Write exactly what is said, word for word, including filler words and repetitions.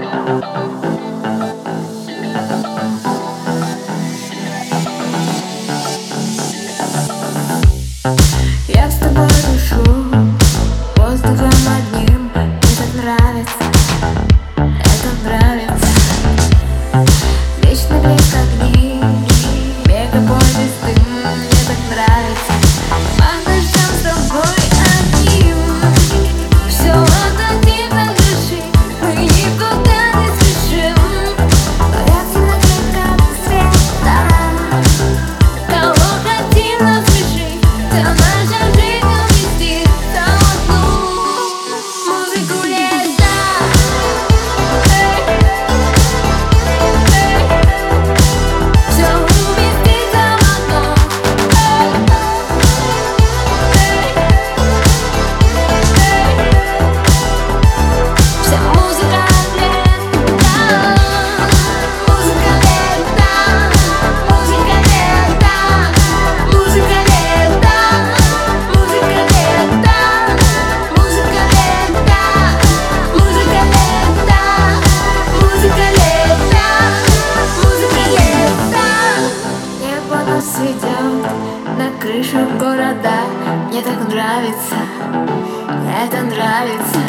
Я с тобой дышу воздухом одним. Мне так нравится, это нравится. Вечный блеск огней, мегаполис дым. Мне так нравится. Под дождем с тобой одним. Все отдадим на души, мы никуда не спешим. Боятся на криках света. Кого хотим насмешить, да наша жизнь уместится в одну музыку лета. Все уместится в одно. Вся музыка лета. Музыка лета. Музыка лета. Музыка лета. Музыка лета. Музыка лета. Музыка лета. Музыка лета. Музыка лета. Небо нас ведет на крышу города. Мне так нравится, это нравится.